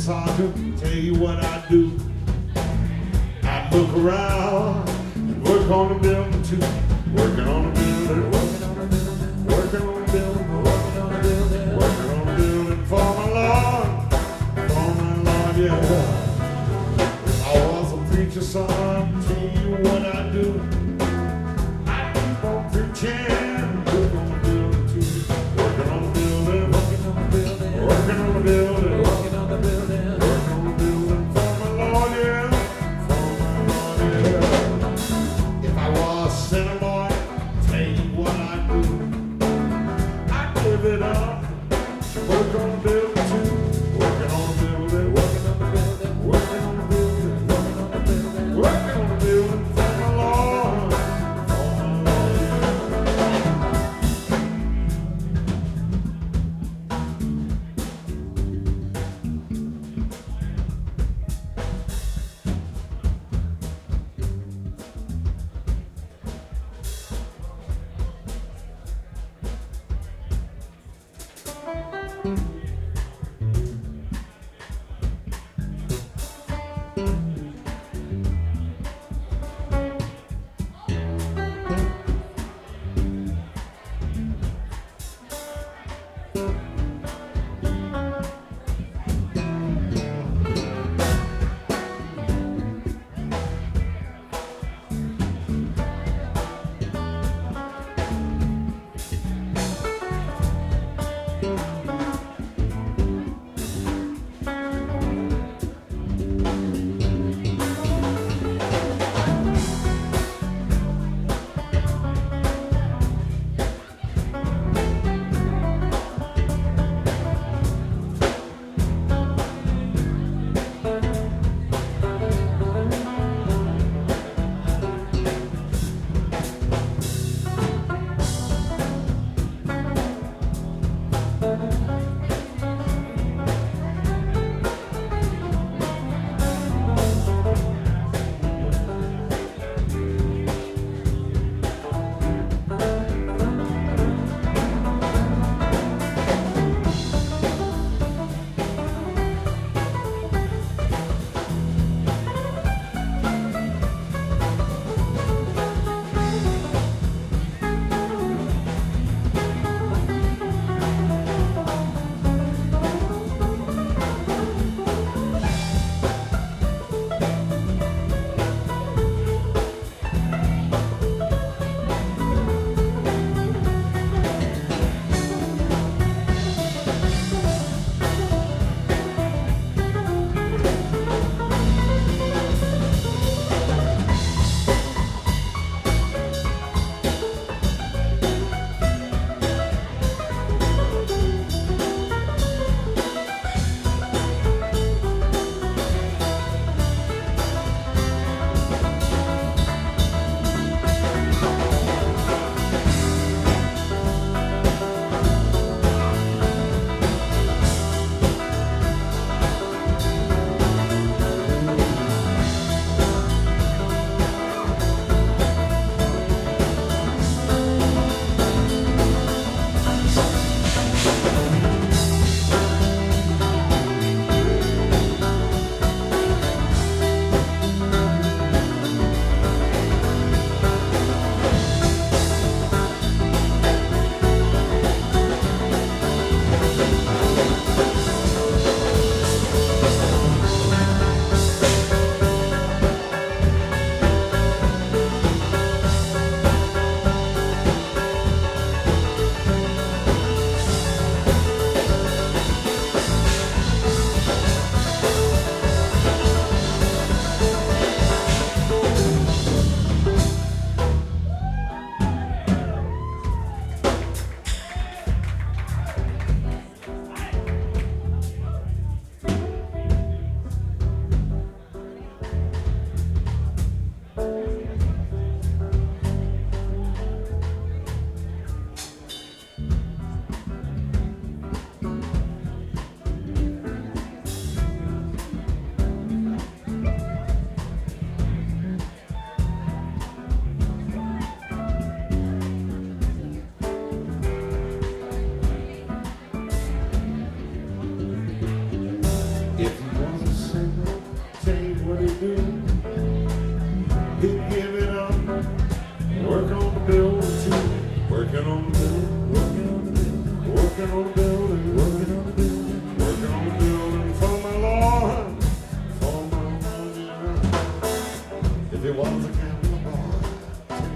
sergeant, tell you what I do. I look around and work on the building too. Working on the building, working on the building, working on the building, working on the building, working on the building for my Lord, yeah. I was a preacher's son, tell you what I do. I keep on preaching, working on the building too. Working on the building, working on the building, working on the building, working on the building, working on the building for my Lord, yeah. For my Lord, yeah. If I was a sinner boy,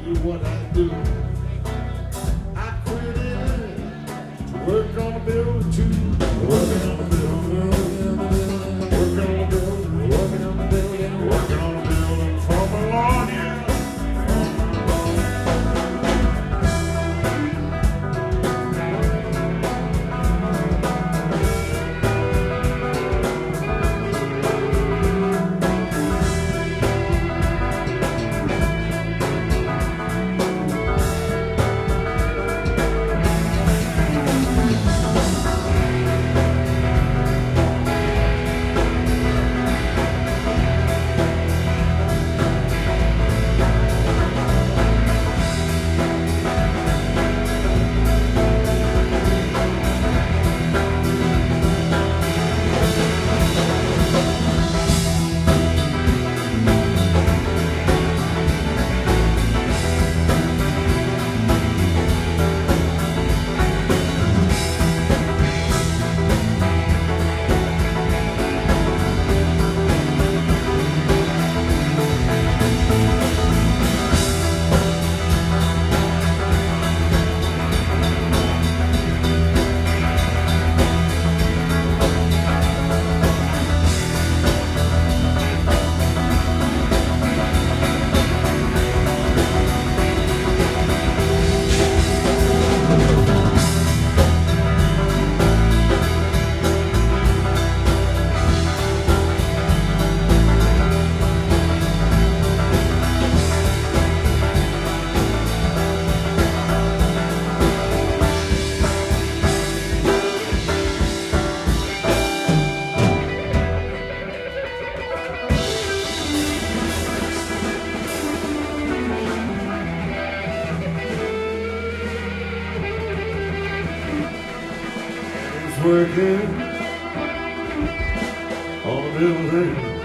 you what I do. I quit it to work on a building too. Working on a building, working on a building, working on a building, working on a building for my Lord, yeah. Working on a building.